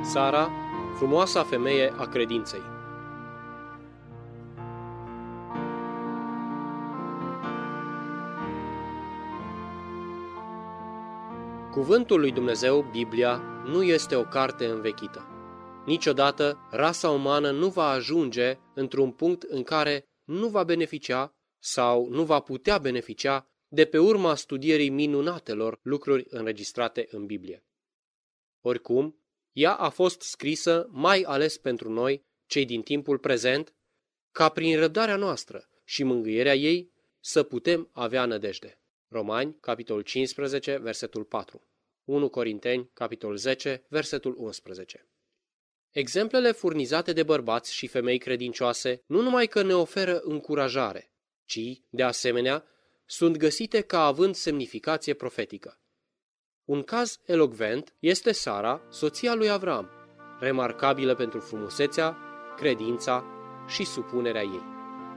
Sara, frumoasa femeie a credinței. Cuvântul lui Dumnezeu, Biblia, nu este o carte învechită. Niciodată rasa umană nu va ajunge într-un punct în care nu va beneficia sau nu va putea beneficia de pe urma studierii minunatelor lucruri înregistrate în Biblie. Oricum, ea a fost scrisă mai ales pentru noi, cei din timpul prezent, ca prin răbdarea noastră și mângâierea ei să putem avea nădejde. Romani, capitolul 15, versetul 4. 1 Corinteni, capitolul 10, versetul 11. Exemplele furnizate de bărbați și femei credincioase nu numai că ne oferă încurajare, ci, de asemenea, sunt găsite ca având semnificație profetică. Un caz elocvent este Sara, soția lui Avram, remarcabilă pentru frumusețea, credința și supunerea ei.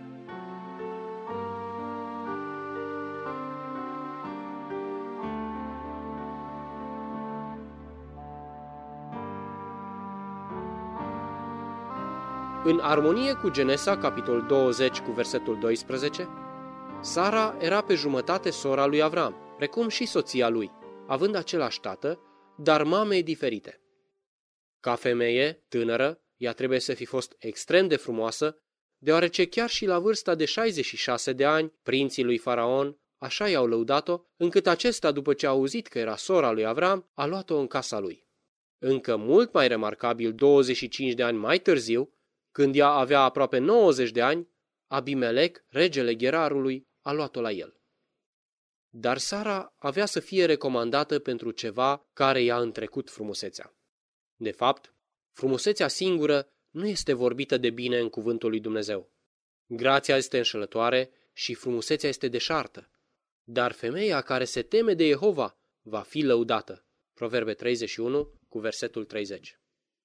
În armonie cu Genesa, capitolul 20, cu versetul 12, Sara era pe jumătate sora lui Avram, precum și soția lui, având același tată, dar mame diferite. Ca femeie tânără, ea trebuie să fi fost extrem de frumoasă, deoarece chiar și la vârsta de 66 de ani, prinții lui Faraon așa i-au lăudat-o, încât acesta, după ce a auzit că era sora lui Avram, a luat-o în casa lui. Încă mult mai remarcabil, 25 de ani mai târziu, când ea avea aproape 90 de ani, Abimelec, regele Gerarului, a luat-o la el. Dar Sara avea să fie recomandată pentru ceva care i-a întrecut frumusețea. De fapt, frumusețea singură nu este vorbită de bine în cuvântul lui Dumnezeu. Grația este înșelătoare și frumusețea este deșartă. Dar femeia care se teme de Jehova va fi lăudată. Proverbe 31, cu versetul 30.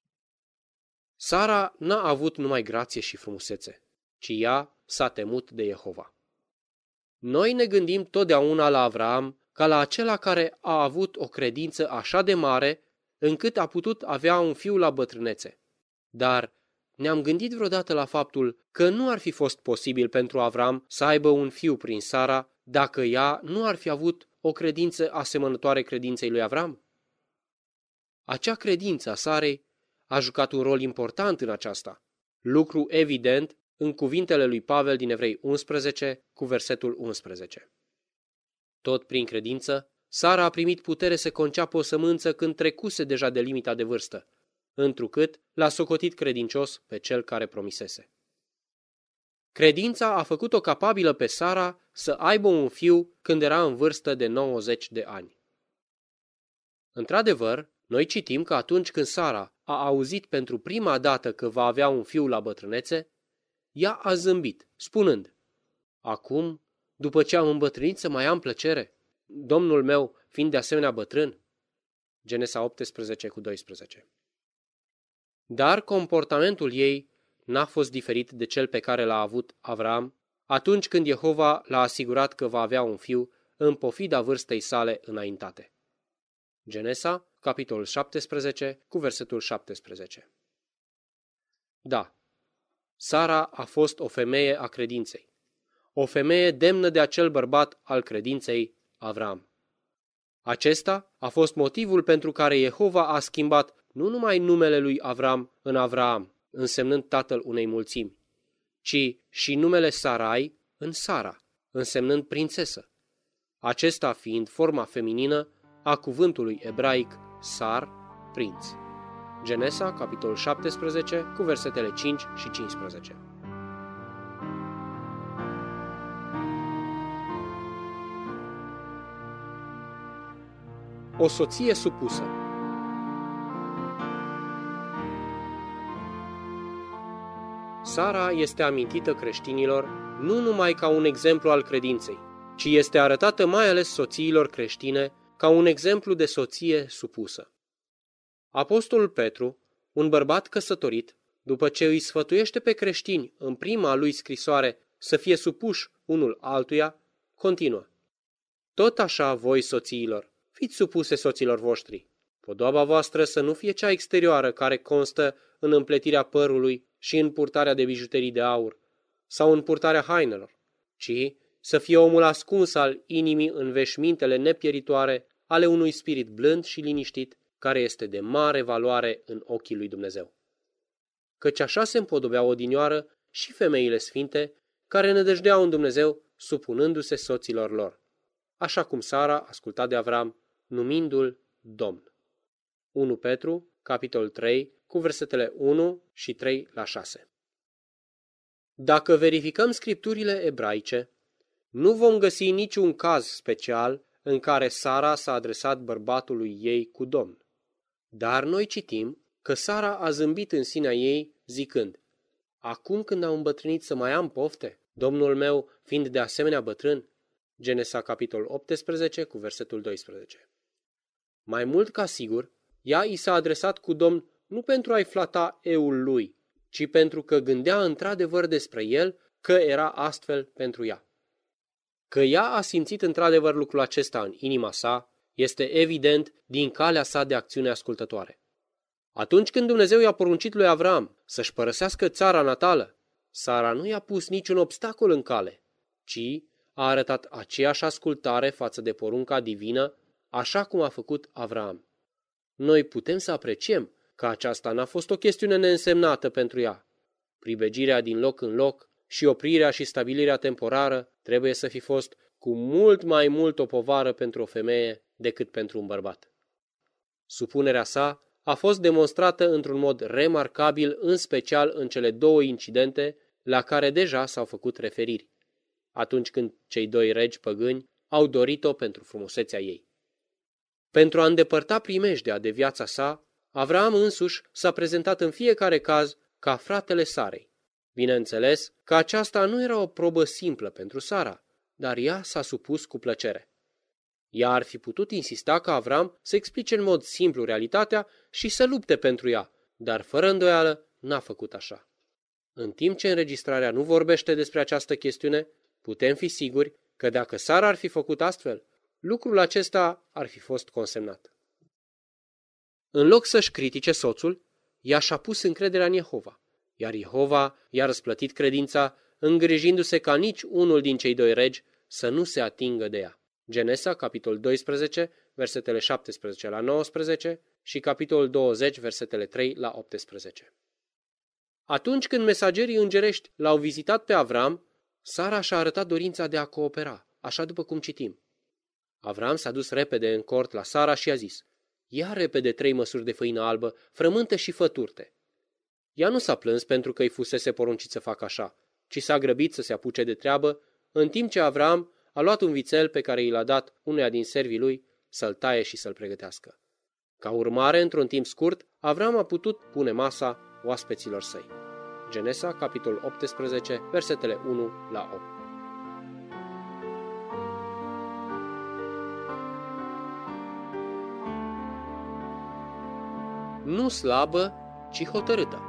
Sara n-a avut numai grație și frumusețe, ci ea s-a temut de Jehova. Noi ne gândim totdeauna la Avram ca la acela care a avut o credință așa de mare încât a putut avea un fiu la bătrânețe. Dar ne-am gândit vreodată la faptul că nu ar fi fost posibil pentru Avram să aibă un fiu prin Sara dacă ea nu ar fi avut o credință asemănătoare credinței lui Avram? Acea credință a Sarei a jucat un rol important în aceasta, lucru evident în cuvintele lui Pavel din Evrei 11 cu versetul 11. Tot prin credință, Sara a primit putere să conceapă o sămânță când trecuse deja de limita de vârstă, întrucât l-a socotit credincios pe cel care promisese. Credința a făcut-o capabilă pe Sara să aibă un fiu când era în vârstă de 90 de ani. Într-adevăr, noi citim că atunci când Sara a auzit pentru prima dată că va avea un fiu la bătrânețe, ea a zâmbit, spunând: "Acum, după ce am îmbătrânit, să mai am plăcere, domnul meu fiind de asemenea bătrân?" Genesa 18 cu 12. Dar comportamentul ei n-a fost diferit de cel pe care l-a avut Avram atunci când Jehova l-a asigurat că va avea un fiu în pofida vârstei sale înaintate. Genesa, capitolul 17, cu versetul 17. Da, Sara a fost o femeie a credinței, o femeie demnă de acel bărbat al credinței, Avram. Acesta a fost motivul pentru care Jehova a schimbat nu numai numele lui Avram în Avraam, însemnând tatăl unei mulțimi, ci și numele Sarai în Sara, însemnând prințesă, acesta fiind forma feminină a cuvântului ebraic Sar, prinț. Genesa, capitolul 17, cu versetele 5 și 15. O soție supusă. Sara este amintită creștinilor nu numai ca un exemplu al credinței, ci este arătată mai ales soțiilor creștine ca un exemplu de soție supusă. Apostolul Petru, un bărbat căsătorit, după ce îi sfătuiește pe creștini în prima lui scrisoare să fie supuși unul altuia, continuă: "Tot așa voi, soțiilor, fiți supuse soților voștri, Podoaba voastră să nu fie cea exterioară care constă în împletirea părului și în purtarea de bijuterii de aur sau în purtarea hainelor, ci să fie omul ascuns al inimii în veșmintele nepieritoare ale unui spirit blând și liniștit, care este de mare valoare în ochii lui Dumnezeu. Căci așa se împodobeau odinioară și femeile sfinte, care nădăjdeau în Dumnezeu, supunându-se soților lor, așa cum Sara asculta de Avram, numindu-l Domn. 1 Petru, capitolul 3, cu versetele 1 și 3 la 6. Dacă verificăm scripturile ebraice, nu vom găsi niciun caz special în care Sara s-a adresat bărbatului ei cu Domn. Dar noi citim că Sara a zâmbit în sinea ei, zicând: acum când am îmbătrânit să mai am pofte, Domnul meu fiind de asemenea bătrân. Genesa capitolul 18 cu versetul 12. Mai mult ca sigur, ea i s-a adresat cu Domn nu pentru a-i flata eul lui, ci pentru că gândea într-adevăr despre el că era astfel pentru ea. Că ea a simțit într-adevăr lucrul acesta în inima sa, este evident din calea sa de acțiune ascultătoare. Atunci când Dumnezeu i-a poruncit lui Avram să-și părăsească țara natală, Sara nu i-a pus niciun obstacol în cale, ci a arătat aceeași ascultare față de porunca divină, așa cum a făcut Avram. Noi putem să apreciem că aceasta n-a fost o chestiune neînsemnată pentru ea. Pribegirea din loc în loc și oprirea și stabilirea temporară trebuie să fi fost cu mult mai mult o povară pentru o femeie decât pentru un bărbat. Supunerea sa a fost demonstrată într-un mod remarcabil, în special în cele două incidente la care deja s-au făcut referiri, atunci când cei doi regi păgâni au dorit-o pentru frumusețea ei. Pentru a îndepărta primejdea de viața sa, Avram însuși s-a prezentat în fiecare caz ca fratele Sarei. Bineînțeles că aceasta nu era o probă simplă pentru Sara, dar ea s-a supus cu plăcere. Ea ar fi putut insista ca Avram să explice în mod simplu realitatea și să lupte pentru ea, dar fără îndoială n-a făcut așa. În timp ce înregistrarea nu vorbește despre această chestiune, putem fi siguri că dacă Sara ar fi făcut astfel, lucrul acesta ar fi fost consemnat. În loc să-și critique soțul, ea și-a pus încrederea în Jehova, iar Jehova i-a răsplătit credința, îngrijindu-se ca nici unul din cei doi regi să nu se atingă de ea. Genesa, capitolul 12, versetele 17 la 19 și capitolul 20, versetele 3 la 18. Atunci când mesagerii îngerești l-au vizitat pe Avram, Sara și-a arătat dorința de a coopera, așa după cum citim. Avram s-a dus repede în cort la Sara și a zis: ia repede 3 măsuri de făină albă, frământă și făturte. Ea nu s-a plâns pentru că îi fusese poruncit să facă așa, ci s-a grăbit să se apuce de treabă, în timp ce Avram a luat un vițel pe care i l-a dat unuia din servii lui să-l taie și să-l pregătească. Ca urmare, într-un timp scurt, Avram a putut pune masa oaspeților săi. Genesa, capitolul 18, versetele 1 la 8. Nu slabă, ci hotărâtă.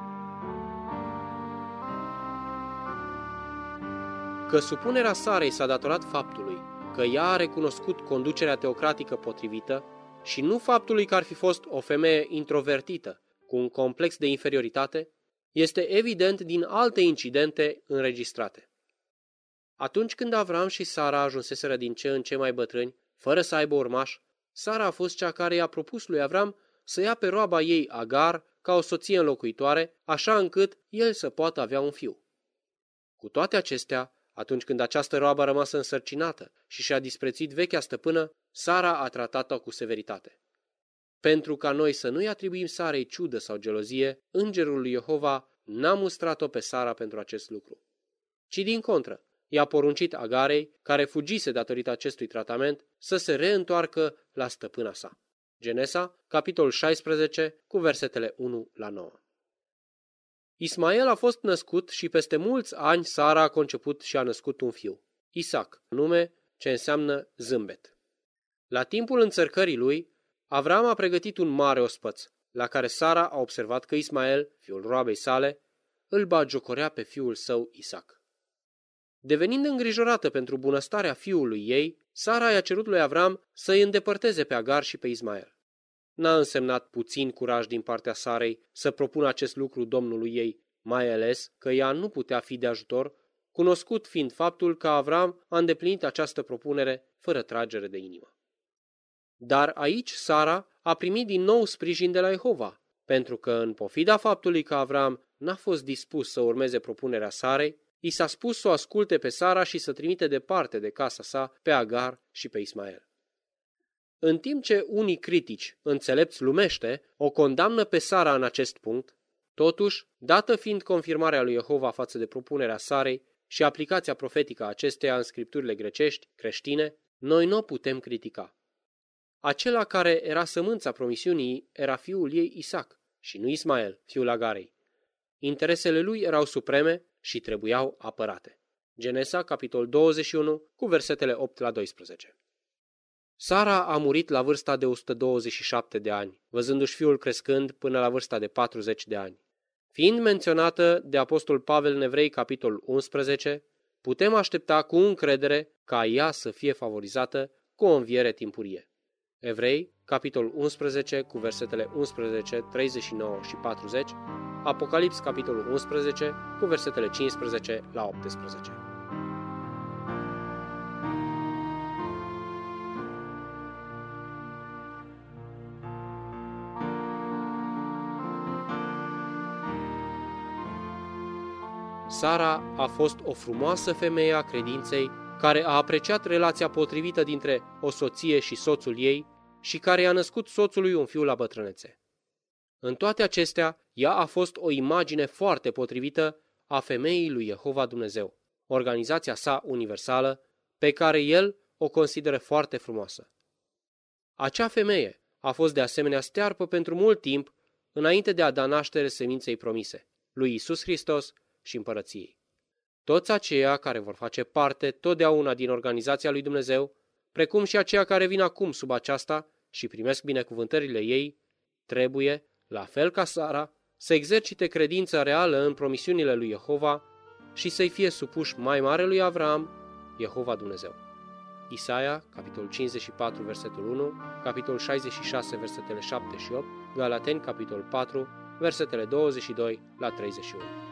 Că supunerea Sarei s-a datorat faptului că ea a recunoscut conducerea teocratică potrivită și nu faptului că ar fi fost o femeie introvertită cu un complex de inferioritate, este evident din alte incidente înregistrate. Atunci când Avram și Sara ajunseseră din ce în ce mai bătrâni, fără să aibă urmaș, Sara a fost cea care i-a propus lui Avram să ia pe roaba ei Agar ca o soție înlocuitoare, așa încât el să poată avea un fiu. Cu toate acestea, atunci când această roabă a rămas însărcinată și și-a disprețuit vechea stăpână, Sara a tratat-o cu severitate. Pentru ca noi să nu-i atribuim Sarei ciudă sau gelozie, îngerul lui Jehova n-a mustrat-o pe Sara pentru acest lucru, ci din contră, i-a poruncit Agarei, care fugise datorită acestui tratament, să se reîntoarcă la stăpâna sa. Genesa, capitolul 16, cu versetele 1 la 9. Ismael a fost născut și peste mulți ani Sara a conceput și a născut un fiu, Isaac, nume ce înseamnă zâmbet. La timpul înțărcării lui, Avram a pregătit un mare ospăț, la care Sara a observat că Ismael, fiul roabei sale, îl batjocorea pe fiul său Isaac. Devenind îngrijorată pentru bunăstarea fiului ei, Sara i-a cerut lui Avram să îi îndepărteze pe Agar și pe Ismael. n-a însemnat puțin curaj din partea Sarei să propună acest lucru Domnului ei, mai ales că ea nu putea fi de ajutor, cunoscut fiind faptul că Avram a îndeplinit această propunere fără tragere de inimă. Dar aici Sara a primit din nou sprijin de la Jehova, pentru că în pofida faptului că Avram n-a fost dispus să urmeze propunerea Sarei, i s-a spus să o asculte pe Sara și să trimite departe de casa sa pe Agar și pe Ismael. În timp ce unii critici, înțelepți lumește, o condamnă pe Sara în acest punct, totuși, dată fiind confirmarea lui Jehova față de propunerea Sarei și aplicația profetică a acesteia în scripturile grecești, creștine, noi nu o putem critica. Acela care era sămânța promisiunii era fiul ei Isaac și nu Ismael, fiul Agarei. Interesele lui erau supreme și trebuiau apărate. Genesa, capitol 21, cu versetele 8 la 12. Sara a murit la vârsta de 127 de ani, văzându-și fiul crescând până la vârsta de 40 de ani. Fiind menționată de apostol Pavel în Evrei, capitolul 11, putem aștepta cu încredere ca ea să fie favorizată cu o înviere timpurie. Evrei, capitolul 11, cu versetele 11, 39 și 40, Apocalips, capitolul 11, cu versetele 15 la 18. Sara a fost o frumoasă femeie a credinței care a apreciat relația potrivită dintre o soție și soțul ei și care i-a născut soțului un fiu la bătrânețe. În toate acestea, ea a fost o imagine foarte potrivită a femeii lui Jehova Dumnezeu, organizația sa universală, pe care el o consideră foarte frumoasă. Acea femeie a fost de asemenea stearpă pentru mult timp înainte de a da naștere seminței promise, lui Iisus Hristos și împărăției. Toți aceia care vor face parte totdeauna din organizația lui Dumnezeu, precum și aceia care vin acum sub aceasta și primesc binecuvântările ei, trebuie, la fel ca Sara, să exercite credința reală în promisiunile lui Jehova și să-i fie supuși mai marelui Avram, Jehova Dumnezeu. Isaia, capitolul 54, versetul 1, capitolul 66, versetele 7 și 8, Galateni, capitolul 4, versetele 22 la 31.